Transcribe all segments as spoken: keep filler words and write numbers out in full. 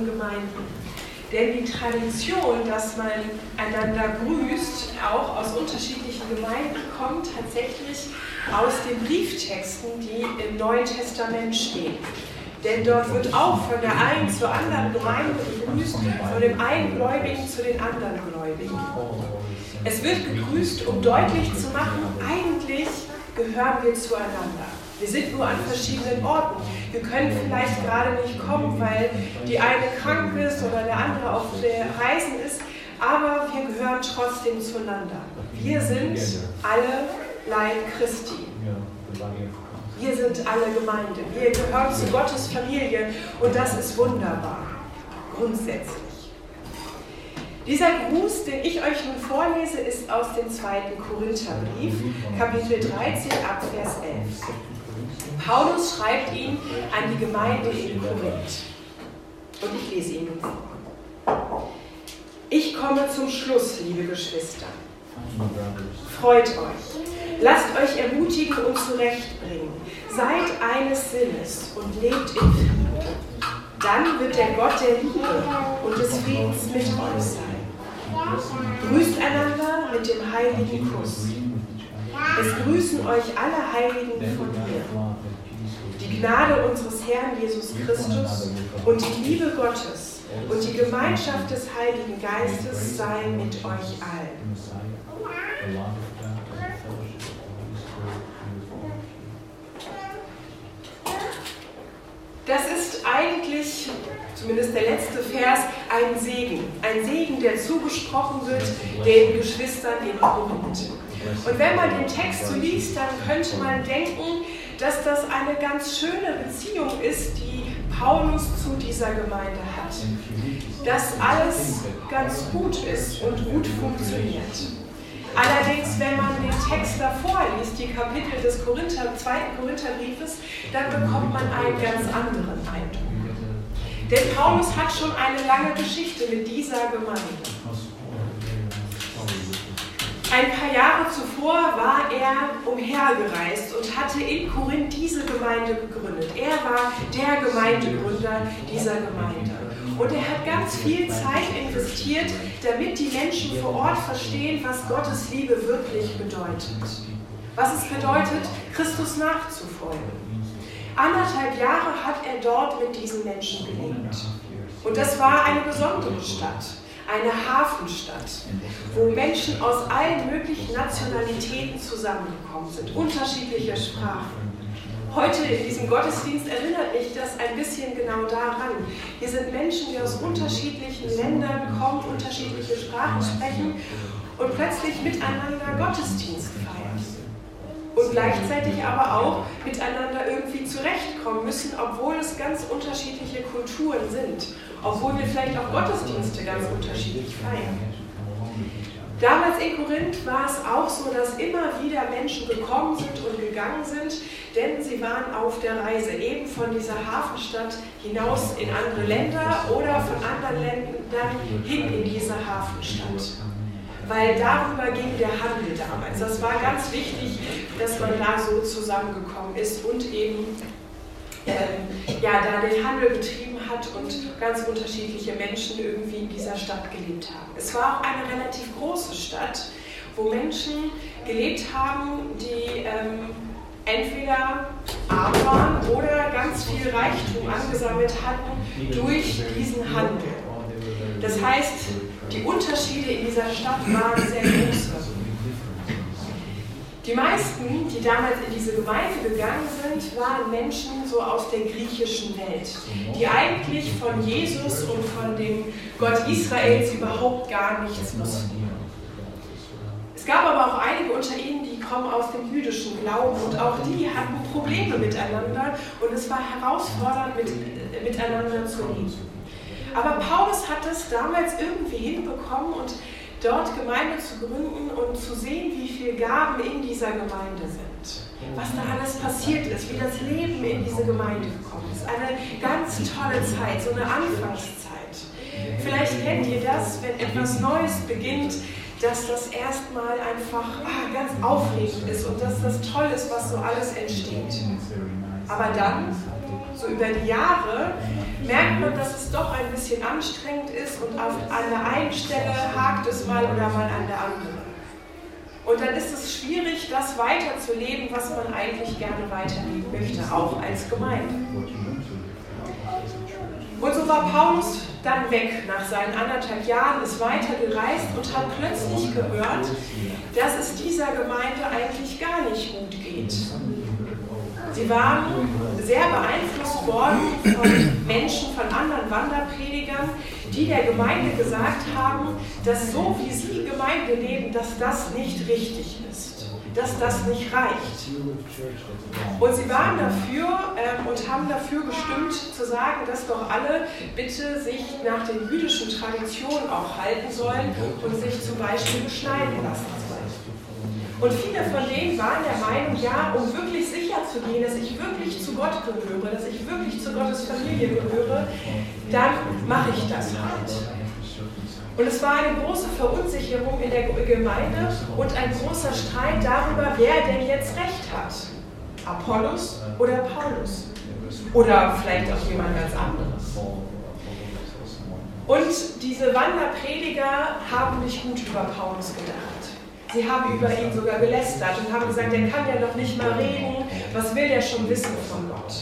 anderen Gemeinden. Denn die Tradition, dass man einander grüßt, auch aus unterschiedlichen Gemeinden, kommt tatsächlich aus den Brieftexten, die im Neuen Testament stehen. Denn dort wird auch von der einen zur anderen Gemeinde begrüßt, von dem einen Gläubigen zu den anderen Gläubigen. Es wird gegrüßt, um deutlich zu machen, eigentlich gehören wir zueinander. Wir sind nur an verschiedenen Orten. Wir können vielleicht gerade nicht kommen, weil die eine krank ist oder der andere auf der Reisen ist, aber wir gehören trotzdem zueinander. Wir sind alle Leib Christi. Wir sind alle Gemeinde. Wir gehören zu Gottes Familie und das ist wunderbar, grundsätzlich. Dieser Gruß, den ich euch nun vorlese, ist aus dem zweiten Korintherbrief, Kapitel dreizehn, Abvers elf. Paulus schreibt ihn an die Gemeinde in Korinth. Und ich lese ihn nun vor. Ich komme zum Schluss, liebe Geschwister. Freut euch. Lasst euch ermutigen und zurechtbringen. Seid eines Sinnes und lebt in Frieden. Dann wird der Gott der Liebe und des Friedens mit euch sein. Grüßt einander mit dem heiligen Kuss. Es grüßen euch alle Heiligen von mir. Die Gnade unseres Herrn Jesus Christus und die Liebe Gottes und die Gemeinschaft des Heiligen Geistes sei mit euch allen. Das ist eigentlich, zumindest der letzte Vers, ein Segen. Ein Segen, der zugesprochen wird den Geschwistern in Korinth. Und wenn man den Text so liest, dann könnte man denken, dass das eine ganz schöne Beziehung ist, die Paulus zu dieser Gemeinde hat. Dass alles ganz gut ist und gut funktioniert. Allerdings, wenn man den Text davor liest, die Kapitel des Korinther, zweiten Korintherbriefes, dann bekommt man einen ganz anderen Eindruck. Denn Paulus hat schon eine lange Geschichte mit dieser Gemeinde. Ein paar Jahre zuvor war er umhergereist und hatte in Korinth diese Gemeinde gegründet. Er war der Gemeindegründer dieser Gemeinde. Und er hat ganz viel Zeit investiert, damit die Menschen vor Ort verstehen, was Gottes Liebe wirklich bedeutet. Was es bedeutet, Christus nachzufolgen. Anderthalb Jahre hat er dort mit diesen Menschen gelebt. Und das war eine besondere Stadt. Eine Hafenstadt, wo Menschen aus allen möglichen Nationalitäten zusammengekommen sind, unterschiedliche Sprachen. Heute in diesem Gottesdienst erinnert mich das ein bisschen genau daran. Hier sind Menschen, die aus unterschiedlichen Ländern kommen, unterschiedliche Sprachen sprechen und plötzlich miteinander Gottesdienst feiern. Und gleichzeitig aber auch miteinander irgendwie zurechtkommen müssen, obwohl es ganz unterschiedliche Kulturen sind. Obwohl wir vielleicht auch Gottesdienste ganz unterschiedlich feiern. Damals in Korinth war es auch so, dass immer wieder Menschen gekommen sind und gegangen sind, denn sie waren auf der Reise eben von dieser Hafenstadt hinaus in andere Länder oder von anderen Ländern hin in diese Hafenstadt. Weil darüber ging der Handel damals. Das war ganz wichtig, dass man da so zusammengekommen ist und eben ähm, ja, da den Handel betrieben hat und ganz unterschiedliche Menschen irgendwie in dieser Stadt gelebt haben. Es war auch eine relativ große Stadt, wo Menschen gelebt haben, die ähm, entweder arm waren oder ganz viel Reichtum angesammelt hatten durch diesen Handel. Das heißt, die Unterschiede in dieser Stadt waren sehr groß. Die meisten, die damals in diese Gemeinde gegangen sind, waren Menschen so aus der griechischen Welt, die eigentlich von Jesus und von dem Gott Israels überhaupt gar nichts wussten. Es gab aber auch einige unter ihnen, die kommen aus dem jüdischen Glauben und auch die hatten Probleme miteinander und es war herausfordernd, mit, miteinander zu leben. Aber Paulus hat es damals irgendwie hinbekommen und dort Gemeinde zu gründen und zu sehen, wie viele Gaben in dieser Gemeinde sind. Was da alles passiert ist, wie das Leben in diese Gemeinde gekommen ist. Eine ganz tolle Zeit, so eine Anfangszeit. Vielleicht kennt ihr das, wenn etwas Neues beginnt, dass das erstmal einfach ah, ganz aufregend ist und dass das toll ist, was so alles entsteht. Aber dann, so über die Jahre, merkt man, dass es doch ein bisschen anstrengend ist und auf, an der einen Stelle hakt es mal oder mal an der anderen. Und dann ist es schwierig, das weiterzuleben, was man eigentlich gerne weiterleben möchte, auch als Gemeinde. Und so war Paulus dann weg nach seinen anderthalb Jahren, ist weitergereist und hat plötzlich gehört, dass es dieser Gemeinde eigentlich gar nicht gut geht. Sie waren sehr beeinflusst worden von Menschen, von anderen Wanderpredigern, die der Gemeinde gesagt haben, dass so wie sie Gemeinde leben, dass das nicht richtig ist, dass das nicht reicht. Und sie waren dafür ähm, und haben dafür gestimmt zu sagen, dass doch alle bitte sich nach den jüdischen Traditionen auch halten sollen und sich zum Beispiel beschneiden lassen sollen. Und viele von denen waren der Meinung, ja, um wirklich sicher zu gehen, dass ich wirklich zu Gott gehöre, dass ich wirklich zu Gottes Familie gehöre, dann mache ich das halt. Und es war eine große Verunsicherung in der Gemeinde und ein großer Streit darüber, wer denn jetzt Recht hat. Apollos oder Paulus. Oder vielleicht auch jemand ganz anderes. Und diese Wanderprediger haben nicht gut über Paulus gedacht. Sie haben über ihn sogar gelästert und haben gesagt, der kann ja noch nicht mal reden, was will der schon wissen von Gott?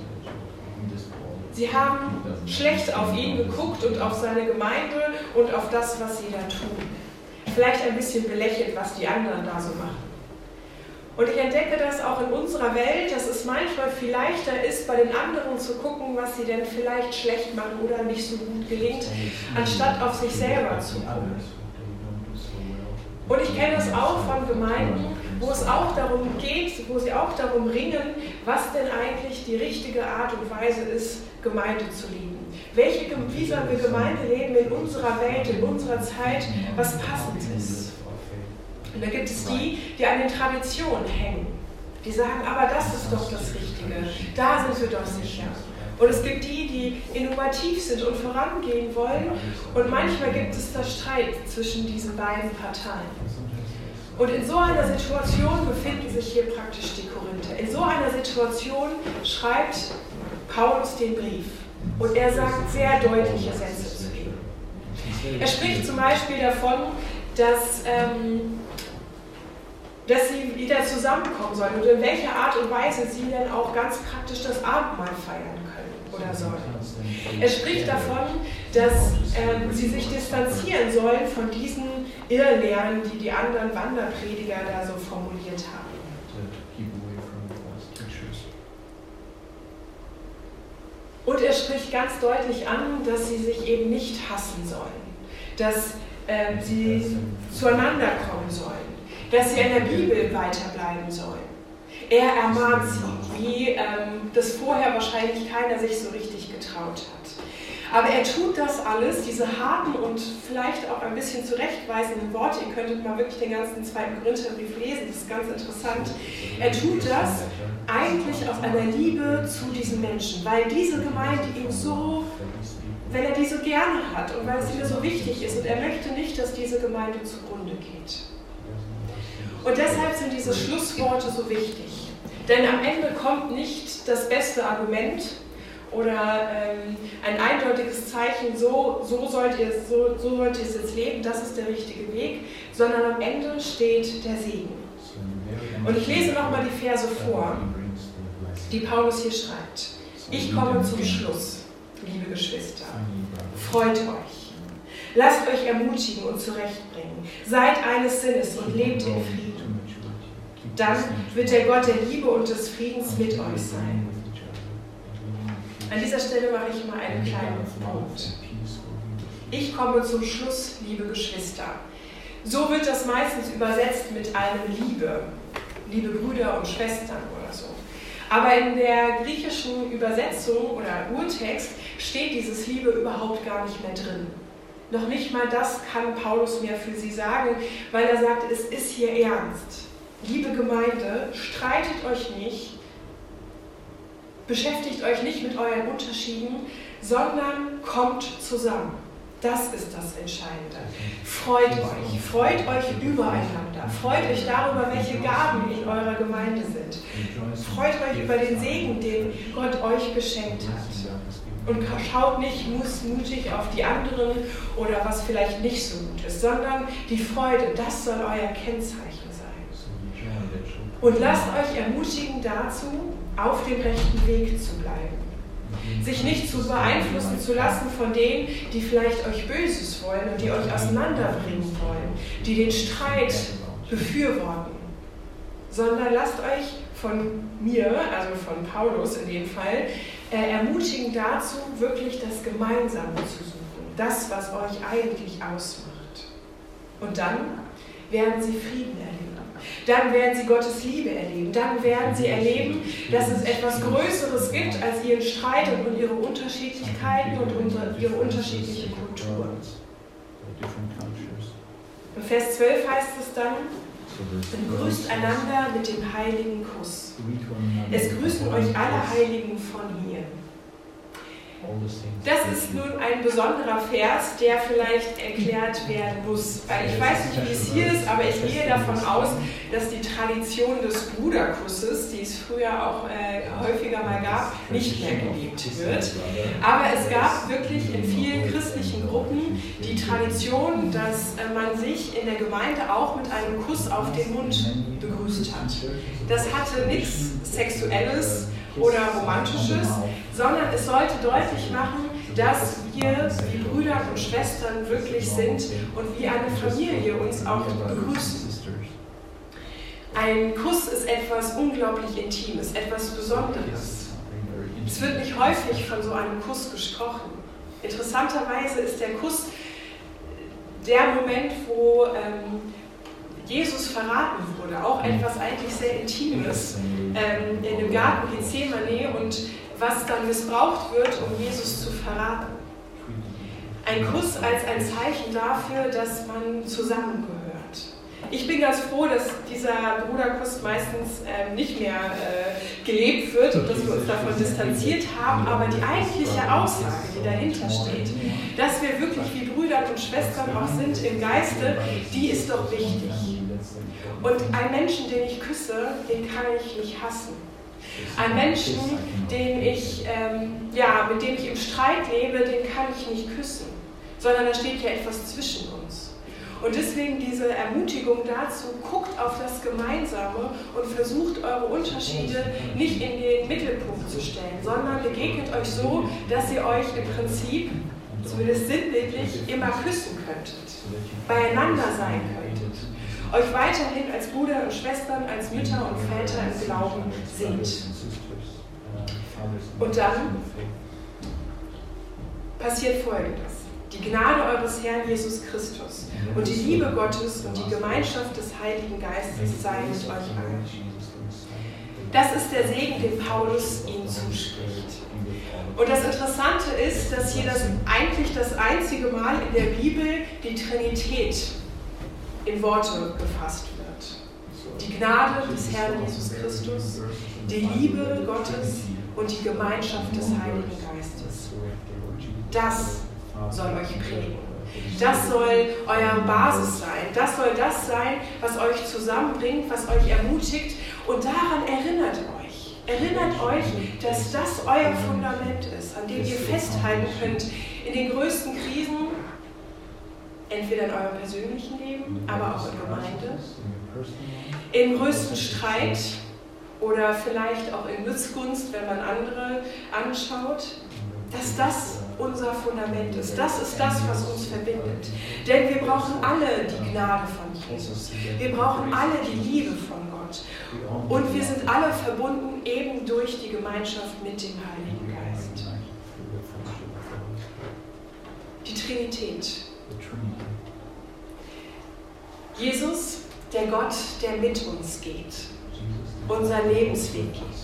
Sie haben schlecht auf ihn geguckt und auf seine Gemeinde und auf das, was sie da tun. Vielleicht ein bisschen belächelt, was die anderen da so machen. Und ich entdecke das auch in unserer Welt, dass es manchmal viel leichter ist, bei den anderen zu gucken, was sie denn vielleicht schlecht machen oder nicht so gut gelingt, anstatt auf sich selber zu gucken. Und ich kenne das auch von Gemeinden, wo es auch darum geht, wo sie auch darum ringen, was denn eigentlich die richtige Art und Weise ist, Gemeinde zu leben. Welche, wie sollen wir Gemeinde leben in unserer Welt, in unserer Zeit, was passend ist. Und da gibt es die, die an den Traditionen hängen. Die sagen, aber das ist doch das Richtige, da sind wir doch sicher. Und es gibt die, die innovativ sind und vorangehen wollen. Und manchmal gibt es da Streit zwischen diesen beiden Parteien. Und in so einer Situation befinden sich hier praktisch die Korinther. In so einer Situation schreibt Paulus den Brief. Und er sagt sehr deutliche Sätze zu ihm. Er spricht zum Beispiel davon, dass, ähm, dass sie wieder zusammenkommen sollen und in welcher Art und Weise sie dann auch ganz praktisch das Abendmahl feiern können oder sollen. Er spricht davon, dass ähm, sie sich distanzieren sollen von diesen Irrlehren, die die anderen Wanderprediger da so formuliert haben. Und er spricht ganz deutlich an, dass sie sich eben nicht hassen sollen, dass äh, sie zueinander kommen sollen, dass sie in der Bibel weiterbleiben sollen. Er ermahnt sie, wie ähm, das vorher wahrscheinlich keiner sich so richtig getraut hat. Aber er tut das alles, diese harten und vielleicht auch ein bisschen zurechtweisenden Worte, ihr könntet mal wirklich den ganzen zweiten Korintherbrief lesen, das ist ganz interessant. Er tut das eigentlich aus einer Liebe zu diesen Menschen, weil diese Gemeinde ihm so, wenn er die so gerne hat und weil es ihm so wichtig ist und er möchte nicht, dass diese Gemeinde zugrunde geht. Und deshalb sind diese Schlussworte so wichtig. Denn am Ende kommt nicht das beste Argument oder ähm, ein eindeutiges Zeichen, so, so, sollt ihr es, so, so sollt ihr es jetzt leben, das ist der richtige Weg, sondern am Ende steht der Segen. Und ich lese nochmal die Verse vor, die Paulus hier schreibt. Ich komme zum Schluss, liebe Geschwister. Freut euch. Lasst euch ermutigen und zurechtbringen. Seid eines Sinnes und lebt in Frieden. Dann wird der Gott der Liebe und des Friedens mit euch sein. An dieser Stelle mache ich mal einen kleinen Punkt. Ich komme zum Schluss, liebe Geschwister. So wird das meistens übersetzt mit einem Liebe, liebe Brüder und Schwestern oder so. Aber in der griechischen Übersetzung oder Urtext steht dieses Liebe überhaupt gar nicht mehr drin. Noch nicht mal das kann Paulus mehr für sie sagen, weil er sagt, es ist hier ernst. Liebe Gemeinde, streitet euch nicht, beschäftigt euch nicht mit euren Unterschieden, sondern kommt zusammen. Das ist das Entscheidende. Freut euch, freut euch übereinander, freut euch darüber, welche Gaben in eurer Gemeinde sind. Freut euch über den Segen, den Gott euch geschenkt hat. Und schaut nicht mutig auf die anderen oder was vielleicht nicht so gut ist, sondern die Freude, das soll euer Kennzeichen sein. Und lasst euch ermutigen dazu, auf dem rechten Weg zu bleiben. Sich nicht zu beeinflussen zu lassen von denen, die vielleicht euch Böses wollen und die euch auseinanderbringen wollen, die den Streit befürworten, sondern lasst euch von mir, also von Paulus in dem Fall, äh, ermutigen dazu, wirklich das Gemeinsame zu suchen, das, was euch eigentlich ausmacht. Und dann werden sie Frieden erleben. Dann werden sie Gottes Liebe erleben. Dann werden sie erleben, dass es etwas Größeres gibt als ihren Streit und ihre Unterschiedlichkeiten und unsere, ihre unterschiedliche Kultur. In Vers zwölf heißt es dann, begrüßt einander mit dem heiligen Kuss. Es grüßen euch alle Heiligen von hier. Das ist nun ein besonderer Vers, der vielleicht erklärt werden muss. Weil ich weiß nicht, wie es hier ist, aber ich gehe davon aus, dass die Tradition des Bruderkusses, die es früher auch äh, häufiger mal gab, nicht mehr gelebt wird. Aber es gab wirklich in vielen christlichen Gruppen die Tradition, dass äh, man sich in der Gemeinde auch mit einem Kuss auf den Mund begrüßt hat. Das hatte nichts Sexuelles oder Romantisches, sondern es sollte deutlich machen, dass wir wie Brüder und Schwestern wirklich sind und wie eine Familie uns auch begrüßen. Ein Kuss ist etwas unglaublich Intimes, etwas Besonderes. Es wird nicht häufig von so einem Kuss gesprochen. Interessanterweise ist der Kuss der Moment, wo ähm, Jesus verraten wurde, auch etwas eigentlich sehr Intimes, ähm, in dem Garten Gethsemane und was dann missbraucht wird, um Jesus zu verraten. Ein Kuss als ein Zeichen dafür, dass man zusammengehört. Ich bin ganz froh, dass dieser Bruderkuss meistens ähm, nicht mehr äh, gelebt wird und dass wir uns davon distanziert haben, aber die eigentliche Aussage, die dahinter steht, dass wir wirklich wie Brüder und Schwestern auch sind im Geiste, die ist doch wichtig. Und einen Menschen, den ich küsse, den kann ich nicht hassen. Einen Menschen, den ich, ähm, ja, mit dem ich im Streit lebe, den kann ich nicht küssen, sondern da steht ja etwas zwischen uns. Und deswegen diese Ermutigung dazu, guckt auf das Gemeinsame und versucht eure Unterschiede nicht in den Mittelpunkt zu stellen, sondern begegnet euch so, dass ihr euch im Prinzip, zumindest sinnbildlich, immer küssen könntet, beieinander sein könntet, euch weiterhin als Brüder und Schwestern, als Mütter und Väter im Glauben seht. Und dann passiert Folgendes. Die Gnade eures Herrn Jesus Christus und die Liebe Gottes und die Gemeinschaft des Heiligen Geistes sei mit euch allen. Das ist der Segen, den Paulus ihnen zuspricht. Und das Interessante ist, dass hier das eigentlich das einzige Mal in der Bibel die Trinität in Worte gefasst wird. Die Gnade des Herrn Jesus Christus, die Liebe Gottes und die Gemeinschaft des Heiligen Geistes. Das soll euch prägen. Das soll euer Basis sein. Das soll das sein, was euch zusammenbringt, was euch ermutigt. Und daran erinnert euch. Erinnert euch, dass das euer Fundament ist, an dem ihr festhalten könnt in den größten Krisen, entweder in eurem persönlichen Leben, aber auch in Gemeinde, im größten Streit oder vielleicht auch in Missgunst, wenn man andere anschaut, dass das unser Fundament ist. Das ist das, was uns verbindet. Denn wir brauchen alle die Gnade von Jesus. Wir brauchen alle die Liebe von Gott. Und wir sind alle verbunden eben durch die Gemeinschaft mit dem Heiligen Geist. Die Trinität. Jesus, der Gott, der mit uns geht, unseren Lebensweg geht.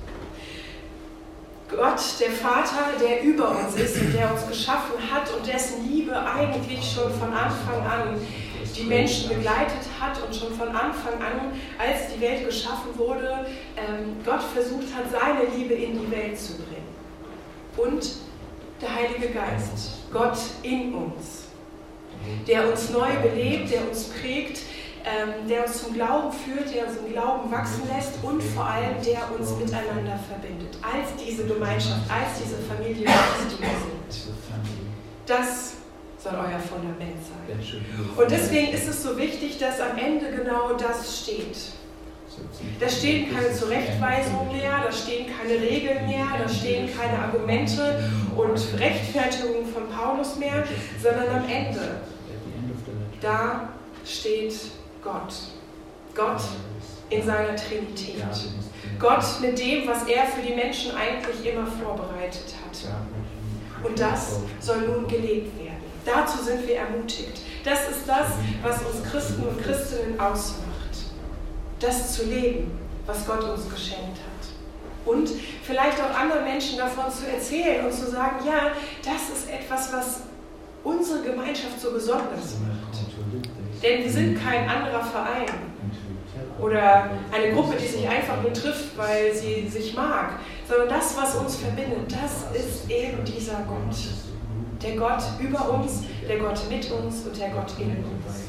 Gott, der Vater, der über uns ist und der uns geschaffen hat und dessen Liebe eigentlich schon von Anfang an die Menschen begleitet hat und schon von Anfang an, als die Welt geschaffen wurde, Gott versucht hat, seine Liebe in die Welt zu bringen. Und Der Heilige Geist, Gott in uns, der uns neu belebt, der uns prägt, ähm, der uns zum Glauben führt, der uns im Glauben wachsen lässt und vor allem der uns miteinander verbindet, als diese Gemeinschaft, als diese Familie, die wir sind. Das soll euer Fundament sein. Und deswegen ist es so wichtig, dass am Ende genau das steht. Da stehen keine Zurechtweisungen mehr, da stehen keine Regeln mehr, da stehen keine Argumente und Rechtfertigungen von Paulus mehr, sondern am Ende, da steht Gott. Gott in seiner Trinität. Gott mit dem, was er für die Menschen eigentlich immer vorbereitet hat. Und das soll nun gelebt werden. Dazu sind wir ermutigt. Das ist das, was uns Christen und Christinnen ausmacht. Das zu leben, was Gott uns geschenkt hat. Und vielleicht auch anderen Menschen davon zu erzählen und zu sagen, ja, das ist etwas, was unsere Gemeinschaft so besonders macht. Denn wir sind kein anderer Verein oder eine Gruppe, die sich einfach nur trifft, weil sie sich mag, sondern das, was uns verbindet, das ist eben dieser Gott. Der Gott über uns, der Gott mit uns und der Gott in uns.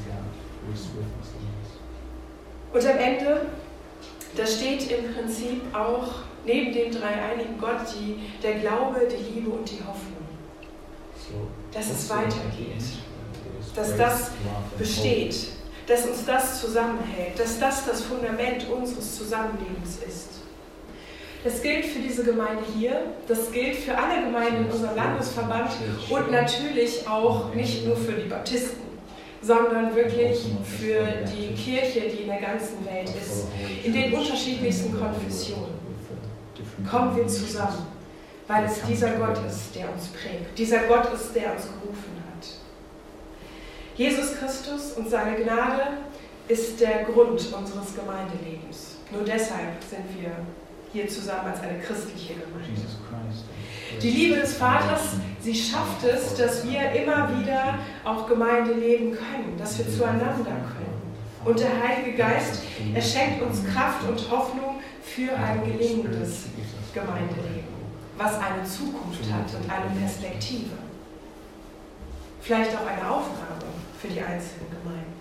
Und am Ende, da steht im Prinzip auch neben dem dreieinigen Gott die, der Glaube, die Liebe und die Hoffnung. Dass es weitergeht, dass das besteht, dass uns das zusammenhält, dass das das Fundament unseres Zusammenlebens ist. Das gilt für diese Gemeinde hier, das gilt für alle Gemeinden in unserem Landesverband und natürlich auch nicht nur für die Baptisten, sondern wirklich für die Kirche, die in der ganzen Welt ist, in den unterschiedlichsten Konfessionen. Kommen wir zusammen, weil es dieser Gott ist, der uns prägt, dieser Gott ist, der uns gerufen hat. Jesus Christus und seine Gnade ist der Grund unseres Gemeindelebens. Nur deshalb sind wir hier zusammen als eine christliche Gemeinde. Die Liebe des Vaters, sie schafft es, dass wir immer wieder auch Gemeinde leben können, dass wir zueinander können. Und der Heilige Geist, er schenkt uns Kraft und Hoffnung für ein gelingendes Gemeindeleben, was eine Zukunft hat und eine Perspektive. Vielleicht auch eine Aufgabe für die einzelnen Gemeinden.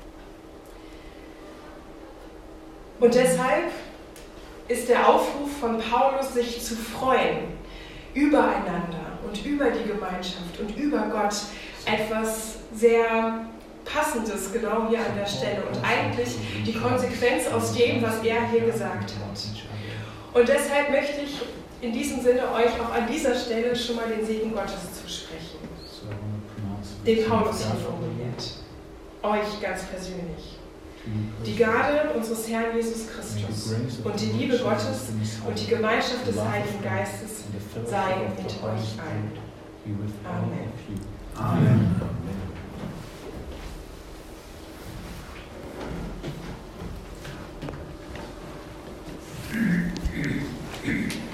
Und deshalb ist der Aufruf von Paulus, sich zu freuen übereinander und über die Gemeinschaft und über Gott, etwas sehr Passendes genau hier an der Stelle und eigentlich die Konsequenz aus dem, was er hier gesagt hat. Und deshalb möchte ich in diesem Sinne euch auch an dieser Stelle schon mal den Segen Gottes zusprechen, den Paulus hier formuliert, euch ganz persönlich. Die Gnade unseres Herrn Jesus Christus und die Liebe Gottes und die Gemeinschaft des Heiligen Geistes sei mit euch allen. Amen. Amen.